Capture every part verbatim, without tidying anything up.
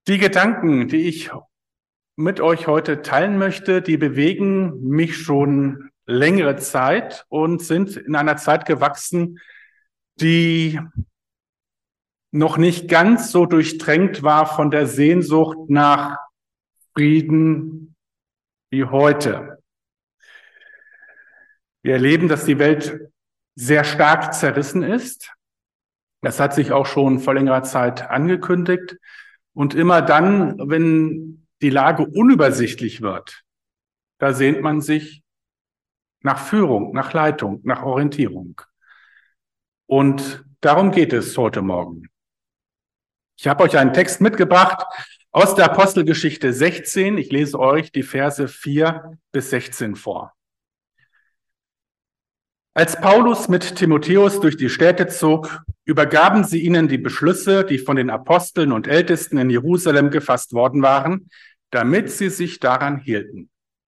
Die Gedanken, die ich mit euch heute teilen möchte, die bewegen mich schon längere Zeit und sind in einer Zeit gewachsen, die noch nicht ganz so durchdrängt war von der Sehnsucht nach Frieden wie heute. Wir erleben, dass die Welt sehr stark zerrissen ist. Das hat sich auch schon vor längerer Zeit angekündigt. Und immer dann, wenn die Lage unübersichtlich wird, da sehnt man sich nach Führung, nach Leitung, nach Orientierung. Und darum geht es heute Morgen. Ich habe euch einen Text mitgebracht aus der Apostelgeschichte sechzehn. Ich lese euch die Verse vier bis sechzehn vor. Als Paulus mit Timotheus durch die Städte zog, übergaben sie ihnen die Beschlüsse, die von den Aposteln und Ältesten in Jerusalem gefasst worden waren, damit sie sich daran hielten.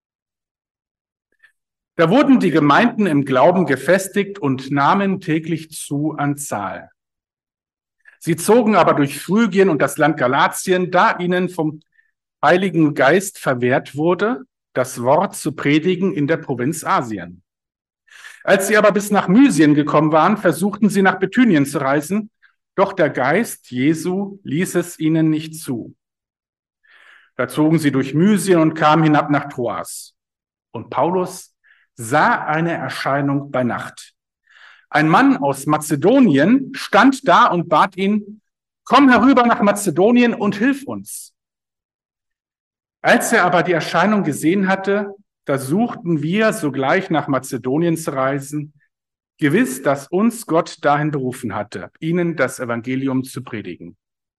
Da wurden die Gemeinden im Glauben gefestigt und nahmen täglich zu an Zahl. Sie zogen aber durch Phrygien und das Land Galatien, da ihnen vom Heiligen Geist verwehrt wurde, das Wort zu predigen in der Provinz Asien. Als sie aber bis nach Mysien gekommen waren, versuchten sie nach Bithynien zu reisen, doch der Geist Jesu ließ es ihnen nicht zu. Da zogen sie durch Mysien und kamen hinab nach Troas. Und Paulus sah eine Erscheinung bei Nacht. Ein Mann aus Mazedonien stand da und bat ihn, komm herüber nach Mazedonien und hilf uns. Als er aber die Erscheinung gesehen hatte, da suchten wir sogleich nach Mazedonien zu reisen, gewiss, dass uns Gott dahin berufen hatte, ihnen das Evangelium zu predigen.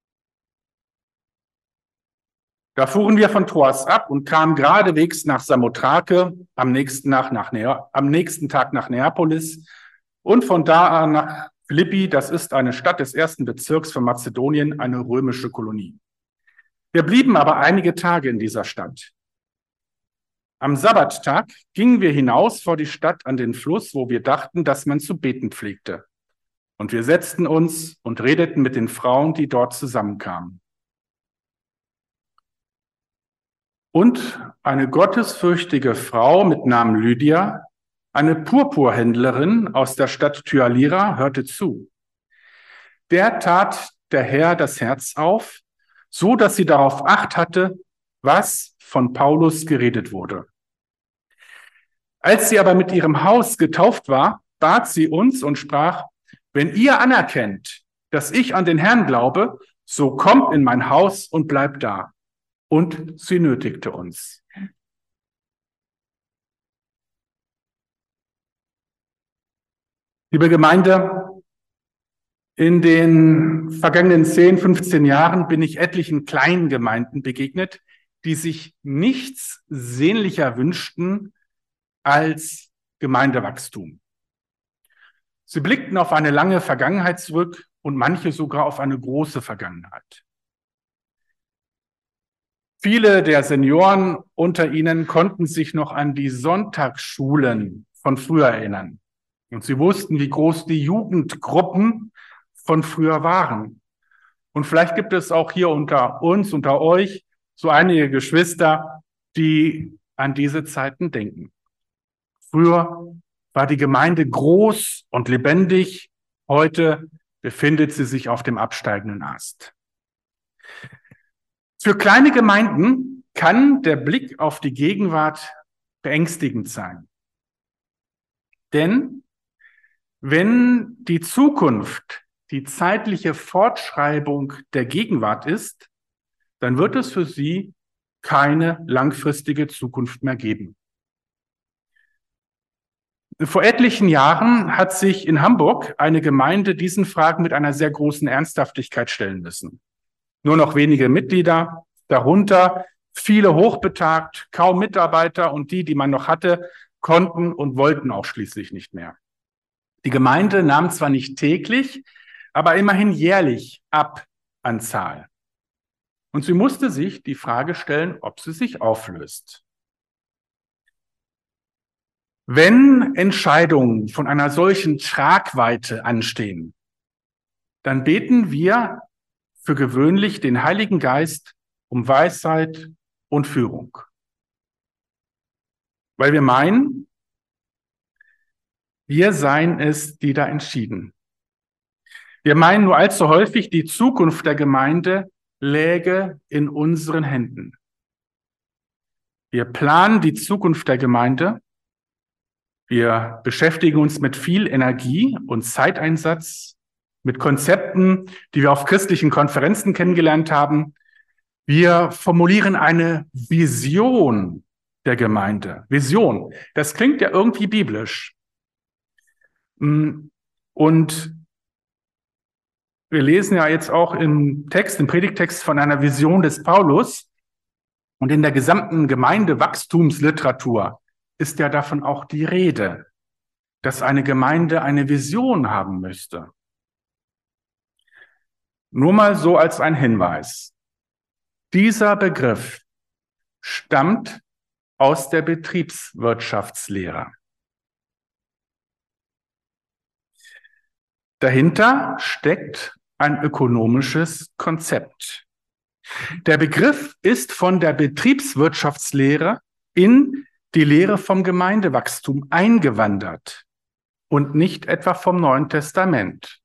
Da fuhren wir von Troas ab und kamen geradewegs nach Samothrake, am nächsten, nach, nach Nea, am nächsten Tag nach Neapolis und von da an nach Philippi, das ist eine Stadt des ersten Bezirks von Mazedonien, eine römische Kolonie. Wir blieben aber einige Tage in dieser Stadt. Am Sabbattag gingen wir hinaus vor die Stadt an den Fluss, wo wir dachten, dass man zu beten pflegte. Und wir setzten uns und redeten mit den Frauen, die dort zusammenkamen. Und eine gottesfürchtige Frau mit Namen Lydia, eine Purpurhändlerin aus der Stadt Thyatira, hörte zu. Der tat der Herr das Herz auf, so dass sie darauf Acht hatte, was von Paulus geredet wurde. Als sie aber mit ihrem Haus getauft war, bat sie uns und sprach, wenn ihr anerkennt, dass ich an den Herrn glaube, so kommt in mein Haus und bleibt da. Und sie nötigte uns. Liebe Gemeinde, in den vergangenen zehn, fünfzehn Jahren bin ich etlichen kleinen Gemeinden begegnet, die sich nichts sehnlicher wünschten als Gemeindewachstum. Sie blickten auf eine lange Vergangenheit zurück und manche sogar auf eine große Vergangenheit. Viele der Senioren unter ihnen konnten sich noch an die Sonntagsschulen von früher erinnern. Und sie wussten, wie groß die Jugendgruppen von früher waren. Und vielleicht gibt es auch hier unter uns, unter euch, so einige Geschwister, die an diese Zeiten denken. Früher war die Gemeinde groß und lebendig. Heute befindet sie sich auf dem absteigenden Ast. Für kleine Gemeinden kann der Blick auf die Gegenwart beängstigend sein. Denn wenn die Zukunft die zeitliche Fortschreibung der Gegenwart ist, dann wird es für sie keine langfristige Zukunft mehr geben. Vor etlichen Jahren hat sich in Hamburg eine Gemeinde diesen Fragen mit einer sehr großen Ernsthaftigkeit stellen müssen. Nur noch wenige Mitglieder, darunter viele hochbetagt, kaum Mitarbeiter und die, die man noch hatte, konnten und wollten auch schließlich nicht mehr. Die Gemeinde nahm zwar nicht täglich, aber immerhin jährlich ab an Zahl. Und sie musste sich die Frage stellen, ob sie sich auflöst. Wenn Entscheidungen von einer solchen Tragweite anstehen, dann beten wir für gewöhnlich den Heiligen Geist, um Weisheit und Führung. Weil wir meinen, wir seien es, die da entschieden. Wir meinen nur allzu häufig, die Zukunft der Gemeinde läge in unseren Händen. Wir planen die Zukunft der Gemeinde. Wir beschäftigen uns mit viel Energie und Zeiteinsatz, mit Konzepten, die wir auf christlichen Konferenzen kennengelernt haben. Wir formulieren eine Vision der Gemeinde. Vision, das klingt ja irgendwie biblisch. Und wir lesen ja jetzt auch im Text, im Predigtext von einer Vision des Paulus. Und in der gesamten Gemeindewachstumsliteratur ist ja davon auch die Rede, dass eine Gemeinde eine Vision haben müsste. Nur mal so als ein Hinweis. Dieser Begriff stammt aus der Betriebswirtschaftslehre. Dahinter steckt ein ökonomisches Konzept. Der Begriff ist von der Betriebswirtschaftslehre in die Lehre vom Gemeindewachstum eingewandert und nicht etwa vom Neuen Testament.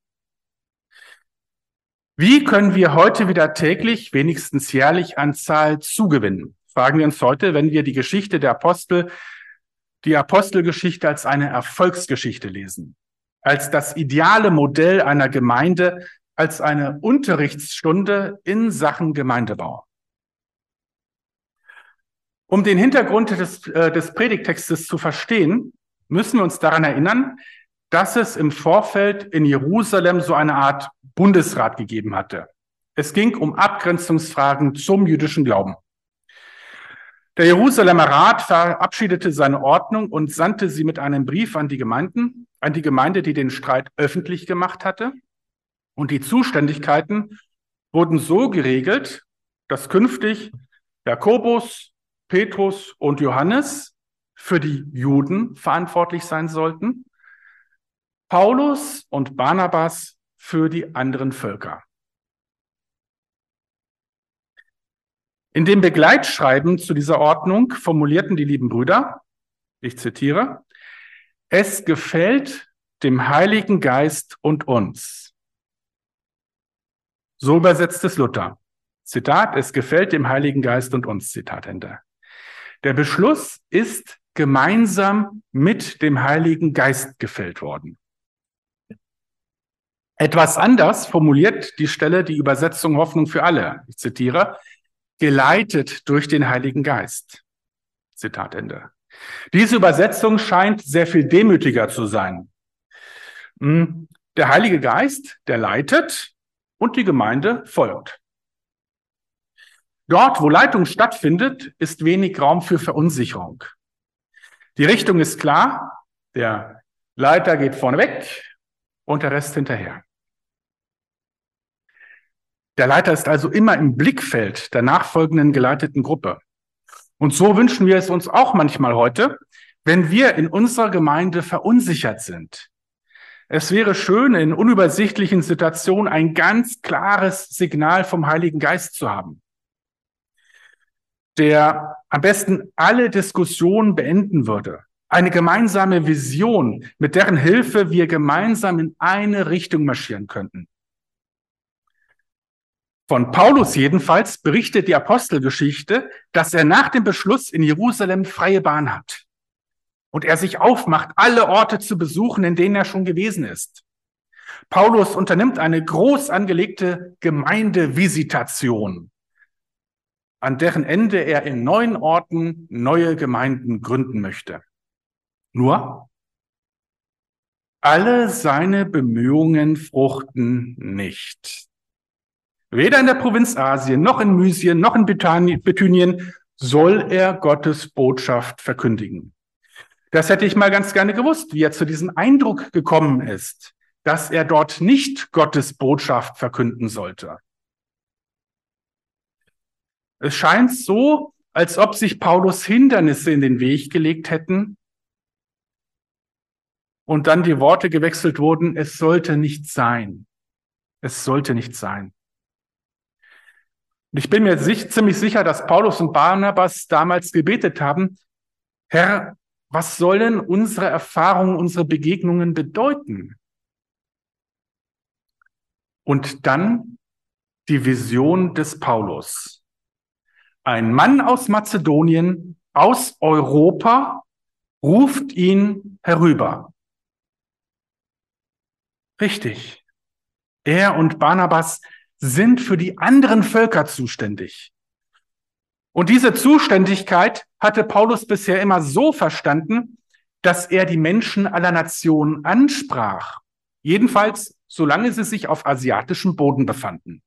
Wie können wir heute wieder täglich, wenigstens jährlich an Zahl zugewinnen? Fragen wir uns heute, wenn wir die Geschichte der Apostel, die Apostelgeschichte als eine Erfolgsgeschichte lesen, als das ideale Modell einer Gemeinde, als eine Unterrichtsstunde in Sachen Gemeindebau. Um den Hintergrund des, äh, des Predigtextes zu verstehen, müssen wir uns daran erinnern, dass es im Vorfeld in Jerusalem so eine Art Bundesrat gegeben hatte. Es ging um Abgrenzungsfragen zum jüdischen Glauben. Der Jerusalemer Rat verabschiedete seine Ordnung und sandte sie mit einem Brief an die Gemeinden, an die Gemeinde, die den Streit öffentlich gemacht hatte. Und die Zuständigkeiten wurden so geregelt, dass künftig Jakobus, Petrus und Johannes für die Juden verantwortlich sein sollten, Paulus und Barnabas für die anderen Völker. In dem Begleitschreiben zu dieser Ordnung formulierten die lieben Brüder, ich zitiere, es gefällt dem Heiligen Geist und uns. So übersetzt es Luther. Zitat, es gefällt dem Heiligen Geist und uns, Zitat Ende. Der Beschluss ist gemeinsam mit dem Heiligen Geist gefällt worden. Etwas anders formuliert die Stelle die Übersetzung Hoffnung für alle. Ich zitiere, geleitet durch den Heiligen Geist. Zitat Ende. Diese Übersetzung scheint sehr viel demütiger zu sein. Der Heilige Geist, der leitet und die Gemeinde folgt. Dort, wo Leitung stattfindet, ist wenig Raum für Verunsicherung. Die Richtung ist klar, der Leiter geht vorne weg und der Rest hinterher. Der Leiter ist also immer im Blickfeld der nachfolgenden geleiteten Gruppe. Und so wünschen wir es uns auch manchmal heute, wenn wir in unserer Gemeinde verunsichert sind. Es wäre schön, in unübersichtlichen Situationen ein ganz klares Signal vom Heiligen Geist zu haben, der am besten alle Diskussionen beenden würde. Eine gemeinsame Vision, mit deren Hilfe wir gemeinsam in eine Richtung marschieren könnten. Von Paulus jedenfalls berichtet die Apostelgeschichte, dass er nach dem Beschluss in Jerusalem freie Bahn hat und er sich aufmacht, alle Orte zu besuchen, in denen er schon gewesen ist. Paulus unternimmt eine groß angelegte Gemeindevisitation, an deren Ende er in neuen Orten neue Gemeinden gründen möchte. Nur, alle seine Bemühungen fruchten nicht. Weder in der Provinz Asien, noch in Mysien, noch in Bithynien soll er Gottes Botschaft verkündigen. Das hätte ich mal ganz gerne gewusst, wie er zu diesem Eindruck gekommen ist, dass er dort nicht Gottes Botschaft verkünden sollte. Es scheint so, als ob sich Paulus Hindernisse in den Weg gelegt hätten und dann die Worte gewechselt wurden, es sollte nicht sein. Es sollte nicht sein. Und ich bin mir sich, ziemlich sicher, dass Paulus und Barnabas damals gebetet haben, Herr, was sollen unsere Erfahrungen, unsere Begegnungen bedeuten? Und dann die Vision des Paulus. Ein Mann aus Mazedonien, aus Europa, ruft ihn herüber. Richtig. Er und Barnabas sind für die anderen Völker zuständig. Und diese Zuständigkeit hatte Paulus bisher immer so verstanden, dass er die Menschen aller Nationen ansprach. Jedenfalls, solange sie sich auf asiatischem Boden befanden.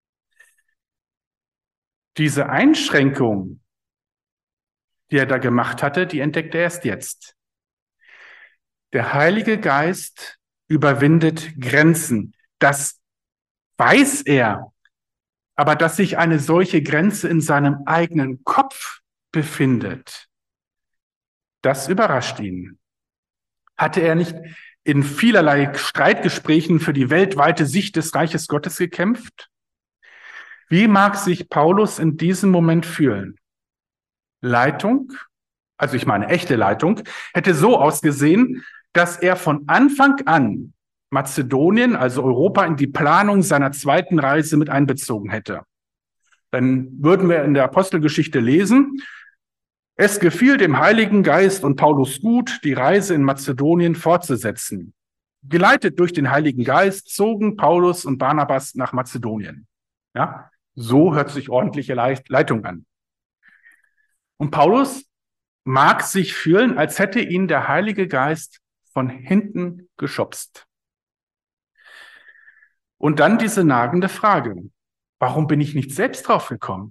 Diese Einschränkung, die er da gemacht hatte, die entdeckt er erst jetzt. Der Heilige Geist überwindet Grenzen. Das weiß er. Aber dass sich eine solche Grenze in seinem eigenen Kopf befindet, das überrascht ihn. Hatte er nicht in vielerlei Streitgesprächen für die weltweite Sicht des Reiches Gottes gekämpft? Wie mag sich Paulus in diesem Moment fühlen? Leitung, also ich meine echte Leitung, hätte so ausgesehen, dass er von Anfang an Mazedonien, also Europa, in die Planung seiner zweiten Reise mit einbezogen hätte. Dann würden wir in der Apostelgeschichte lesen, es gefiel dem Heiligen Geist und Paulus gut, die Reise in Mazedonien fortzusetzen. Geleitet durch den Heiligen Geist zogen Paulus und Barnabas nach Mazedonien. Ja, so hört sich ordentliche Leitung an. Und Paulus mag sich fühlen, als hätte ihn der Heilige Geist von hinten geschubst. Und dann diese nagende Frage, warum bin ich nicht selbst drauf gekommen?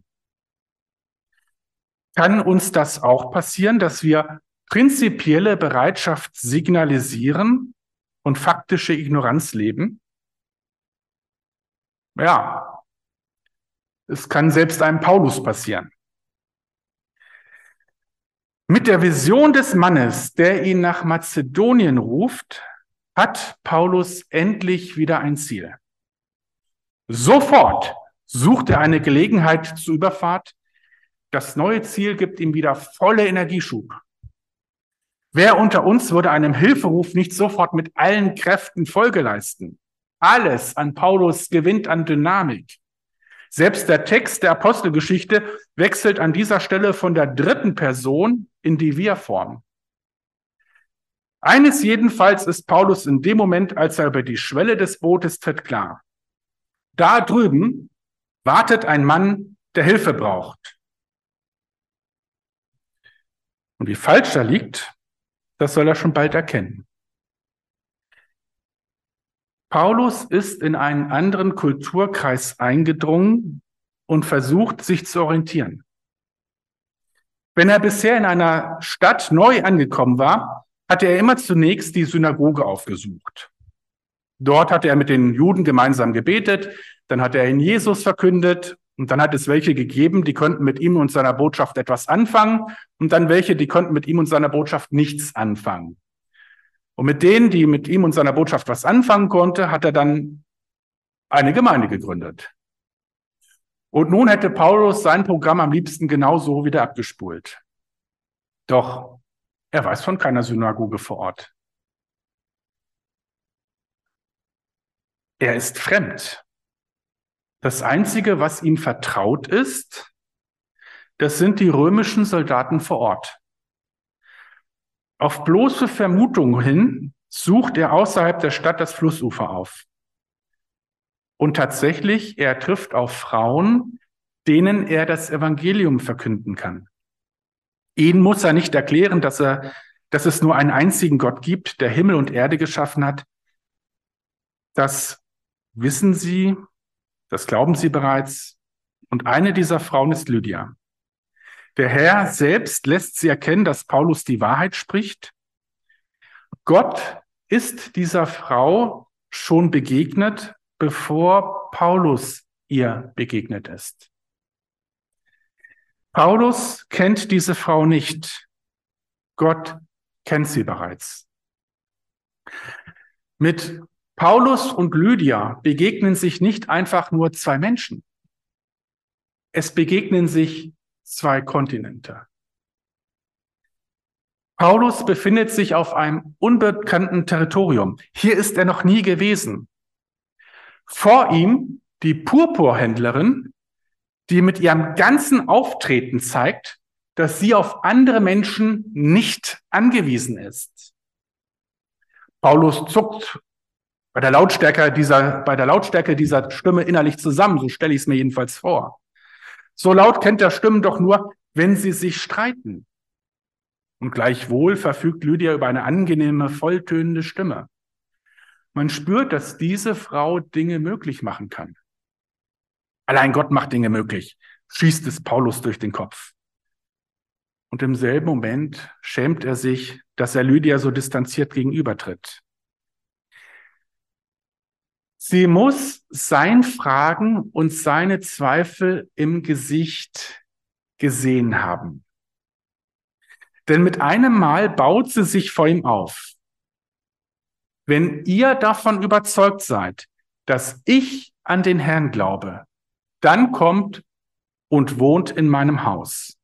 Kann uns das auch passieren, dass wir prinzipielle Bereitschaft signalisieren und faktische Ignoranz leben? Ja, es kann selbst einem Paulus passieren. Mit der Vision des Mannes, der ihn nach Mazedonien ruft, hat Paulus endlich wieder ein Ziel. Sofort sucht er eine Gelegenheit zur Überfahrt. Das neue Ziel gibt ihm wieder volle Energieschub. Wer unter uns würde einem Hilferuf nicht sofort mit allen Kräften Folge leisten? Alles an Paulus gewinnt an Dynamik. Selbst der Text der Apostelgeschichte wechselt an dieser Stelle von der dritten Person in die Wir-Form. Eines jedenfalls ist Paulus in dem Moment, als er über die Schwelle des Bootes tritt, klar. Da drüben wartet ein Mann, der Hilfe braucht. Und wie falsch er liegt, das soll er schon bald erkennen. Paulus ist in einen anderen Kulturkreis eingedrungen und versucht, sich zu orientieren. Wenn er bisher in einer Stadt neu angekommen war, hatte er immer zunächst die Synagoge aufgesucht. Dort hatte er mit den Juden gemeinsam gebetet, dann hat er in Jesus verkündet und dann hat es welche gegeben, die konnten mit ihm und seiner Botschaft etwas anfangen und dann welche, die konnten mit ihm und seiner Botschaft nichts anfangen. Und mit denen, die mit ihm und seiner Botschaft was anfangen konnte, hat er dann eine Gemeinde gegründet. Und nun hätte Paulus sein Programm am liebsten genauso wieder abgespult. Doch er weiß von keiner Synagoge vor Ort. Er ist fremd. Das Einzige, was ihm vertraut ist, das sind die römischen Soldaten vor Ort. Auf bloße Vermutung hin sucht er außerhalb der Stadt das Flussufer auf. Und tatsächlich, er trifft auf Frauen, denen er das Evangelium verkünden kann. Ihnen muss er nicht erklären, dass er, dass es nur einen einzigen Gott gibt, der Himmel und Erde geschaffen hat. Das wissen sie, das glauben sie bereits. Und eine dieser Frauen ist Lydia. Der Herr selbst lässt sie erkennen, dass Paulus die Wahrheit spricht. Gott ist dieser Frau schon begegnet, bevor Paulus ihr begegnet ist. Paulus kennt diese Frau nicht. Gott kennt sie bereits. Mit Paulus und Lydia begegnen sich nicht einfach nur zwei Menschen. Es begegnen sich zwei Kontinente. Paulus befindet sich auf einem unbekannten Territorium. Hier ist er noch nie gewesen. Vor ihm die Purpurhändlerin, die mit ihrem ganzen Auftreten zeigt, dass sie auf andere Menschen nicht angewiesen ist. Paulus zuckt bei der Lautstärke dieser, bei der Lautstärke dieser Stimme innerlich zusammen, so stelle ich es mir jedenfalls vor. So laut kennt er Stimmen doch nur, wenn sie sich streiten. Und gleichwohl verfügt Lydia über eine angenehme, volltönende Stimme. Man spürt, dass diese Frau Dinge möglich machen kann. Allein Gott macht Dinge möglich, schießt es Paulus durch den Kopf. Und im selben Moment schämt er sich, dass er Lydia so distanziert gegenübertritt. Sie muss sein Fragen und seine Zweifel im Gesicht gesehen haben. Denn mit einem Mal baut sie sich vor ihm auf. Wenn ihr davon überzeugt seid, dass ich an den Herrn glaube, dann kommt und wohnt in meinem Haus.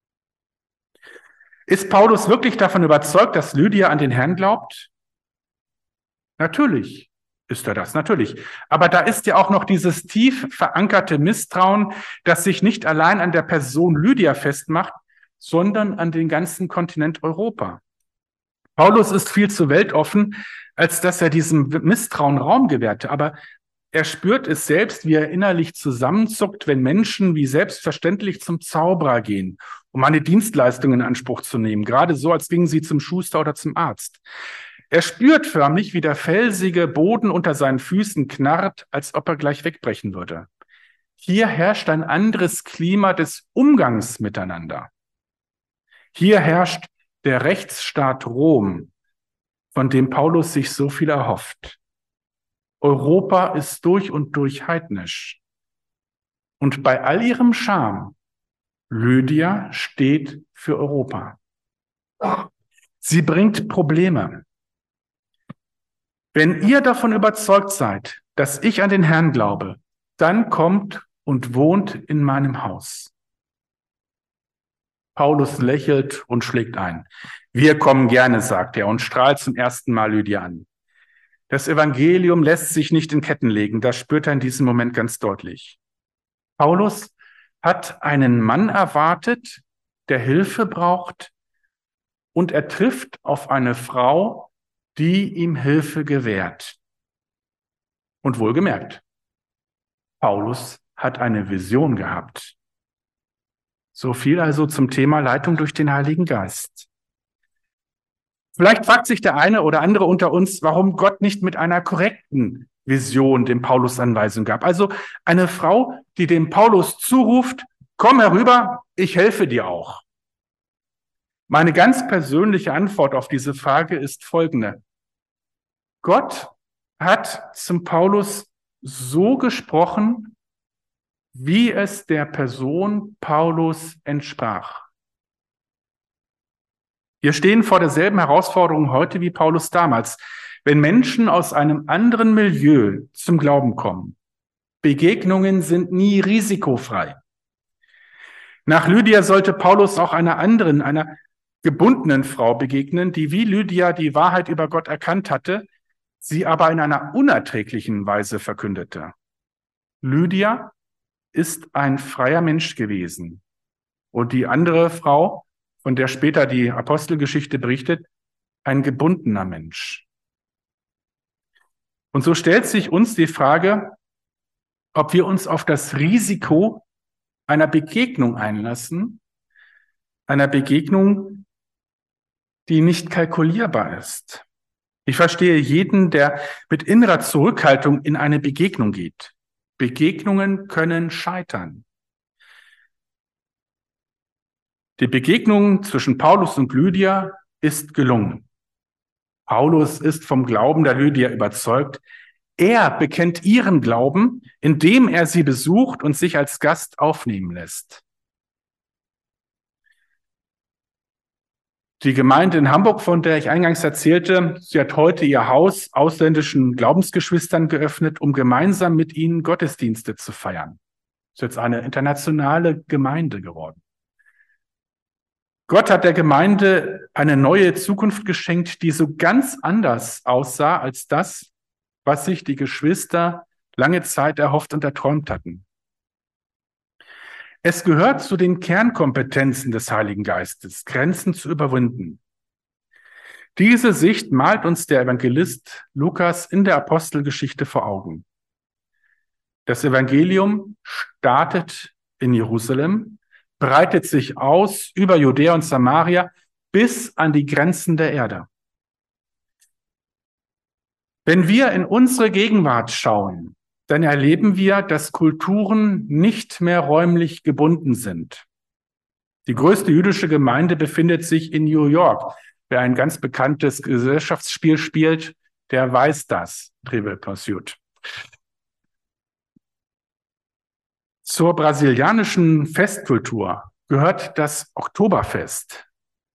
Ist Paulus wirklich davon überzeugt, dass Lydia an den Herrn glaubt? Natürlich ist er das, natürlich. Aber da ist ja auch noch dieses tief verankerte Misstrauen, das sich nicht allein an der Person Lydia festmacht, sondern an den ganzen Kontinent Europa. Paulus ist viel zu weltoffen, als dass er diesem Misstrauen Raum gewährte. Aber er spürt es selbst, wie er innerlich zusammenzuckt, wenn Menschen wie selbstverständlich zum Zauberer gehen, um eine Dienstleistung in Anspruch zu nehmen, gerade so, als gingen sie zum Schuster oder zum Arzt. Er spürt förmlich, wie der felsige Boden unter seinen Füßen knarrt, als ob er gleich wegbrechen würde. Hier herrscht ein anderes Klima des Umgangs miteinander. Hier herrscht der Rechtsstaat Rom, von dem Paulus sich so viel erhofft. Europa ist durch und durch heidnisch. Und bei all ihrem Charme, Lydia steht für Europa. Sie bringt Probleme. Wenn ihr davon überzeugt seid, dass ich an den Herrn glaube, dann kommt und wohnt in meinem Haus. Paulus lächelt und schlägt ein. Wir kommen gerne, sagt er und strahlt zum ersten Mal Lydia an. Das Evangelium lässt sich nicht in Ketten legen, das spürt er in diesem Moment ganz deutlich. Paulus hat einen Mann erwartet, der Hilfe braucht, und er trifft auf eine Frau, die ihm Hilfe gewährt. Und wohlgemerkt, Paulus hat eine Vision gehabt. So viel also zum Thema Leitung durch den Heiligen Geist. Vielleicht fragt sich der eine oder andere unter uns, warum Gott nicht mit einer korrekten Vision dem Paulus Anweisung gab. Also eine Frau, die dem Paulus zuruft, komm herüber, ich helfe dir auch. Meine ganz persönliche Antwort auf diese Frage ist folgende. Gott hat zum Paulus so gesprochen, wie es der Person Paulus entsprach. Wir stehen vor derselben Herausforderung heute wie Paulus damals. Wenn Menschen aus einem anderen Milieu zum Glauben kommen, Begegnungen sind nie risikofrei. Nach Lydia sollte Paulus auch einer anderen, einer gebundenen Frau begegnen, die wie Lydia die Wahrheit über Gott erkannt hatte, sie aber in einer unerträglichen Weise verkündete. Lydia ist ein freier Mensch gewesen. Und die andere Frau, von der später die Apostelgeschichte berichtet, ein gebundener Mensch. Und so stellt sich uns die Frage, ob wir uns auf das Risiko einer Begegnung einlassen, einer Begegnung, die nicht kalkulierbar ist. Ich verstehe jeden, der mit innerer Zurückhaltung in eine Begegnung geht. Begegnungen können scheitern. Die Begegnung zwischen Paulus und Lydia ist gelungen. Paulus ist vom Glauben der Lydia überzeugt. Er bekennt ihren Glauben, indem er sie besucht und sich als Gast aufnehmen lässt. Die Gemeinde in Hamburg, von der ich eingangs erzählte, sie hat heute ihr Haus ausländischen Glaubensgeschwistern geöffnet, um gemeinsam mit ihnen Gottesdienste zu feiern. Ist jetzt eine internationale Gemeinde geworden. Gott hat der Gemeinde eine neue Zukunft geschenkt, die so ganz anders aussah als das, was sich die Geschwister lange Zeit erhofft und erträumt hatten. Es gehört zu den Kernkompetenzen des Heiligen Geistes, Grenzen zu überwinden. Diese Sicht malt uns der Evangelist Lukas in der Apostelgeschichte vor Augen. Das Evangelium startet in Jerusalem, breitet sich aus über Judäa und Samaria bis an die Grenzen der Erde. Wenn wir in unsere Gegenwart schauen, dann erleben wir, dass Kulturen nicht mehr räumlich gebunden sind. Die größte jüdische Gemeinde befindet sich in New York. Wer ein ganz bekanntes Gesellschaftsspiel spielt, der weiß das, Trivial Pursuit. Zur brasilianischen Festkultur gehört das Oktoberfest.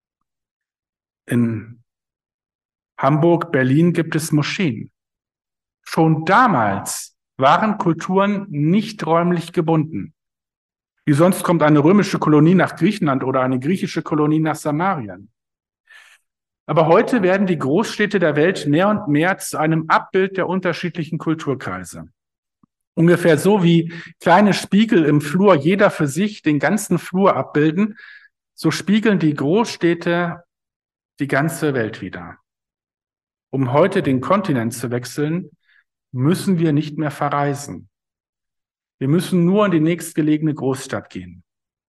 In Hamburg, Berlin gibt es Moscheen. Schon damals waren Kulturen nicht räumlich gebunden. Wie sonst kommt eine römische Kolonie nach Griechenland oder eine griechische Kolonie nach Samarien. Aber heute werden die Großstädte der Welt mehr und mehr zu einem Abbild der unterschiedlichen Kulturkreise. Ungefähr so wie kleine Spiegel im Flur jeder für sich den ganzen Flur abbilden, so spiegeln die Großstädte die ganze Welt wider. Um heute den Kontinent zu wechseln, müssen wir nicht mehr verreisen. Wir müssen nur in die nächstgelegene Großstadt gehen.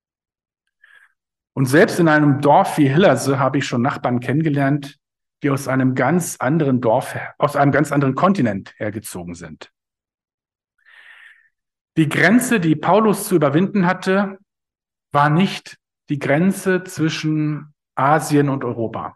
Und selbst in einem Dorf wie Hillerse habe ich schon Nachbarn kennengelernt, die aus einem ganz anderen Dorf, aus einem ganz anderen Kontinent hergezogen sind. Die Grenze, die Paulus zu überwinden hatte, war nicht die Grenze zwischen Asien und Europa.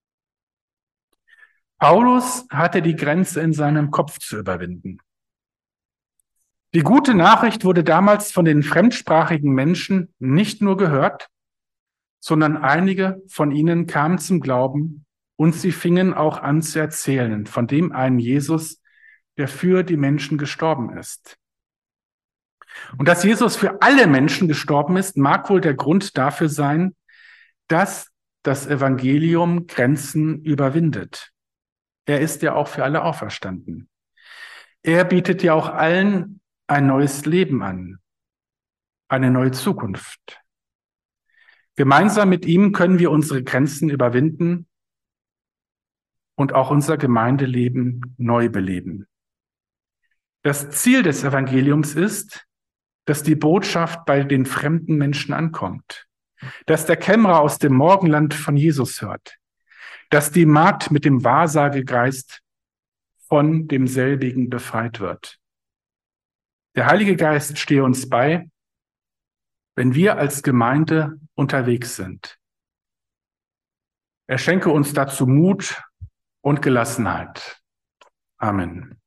Paulus hatte die Grenze in seinem Kopf zu überwinden. Die gute Nachricht wurde damals von den fremdsprachigen Menschen nicht nur gehört, sondern einige von ihnen kamen zum Glauben und sie fingen auch an zu erzählen von dem einen Jesus, der für die Menschen gestorben ist. Und dass Jesus für alle Menschen gestorben ist, mag wohl der Grund dafür sein, dass das Evangelium Grenzen überwindet. Er ist ja auch für alle auferstanden. Er bietet ja auch allen ein neues Leben an, eine neue Zukunft. Gemeinsam mit ihm können wir unsere Grenzen überwinden und auch unser Gemeindeleben neu beleben. Das Ziel des Evangeliums ist, dass die Botschaft bei den fremden Menschen ankommt, dass der Kämmerer aus dem Morgenland von Jesus hört, dass die Magd mit dem Wahrsagegeist von demselbigen befreit wird. Der Heilige Geist stehe uns bei, wenn wir als Gemeinde unterwegs sind. Er schenke uns dazu Mut und Gelassenheit. Amen.